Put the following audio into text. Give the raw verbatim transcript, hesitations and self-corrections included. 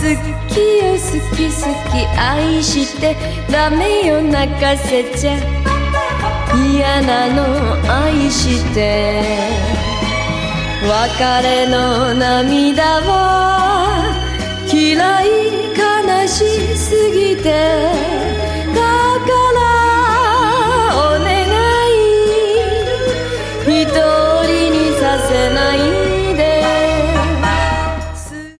きよ好き好き愛してダメよ泣かせちゃ嫌なの愛して別れの涙を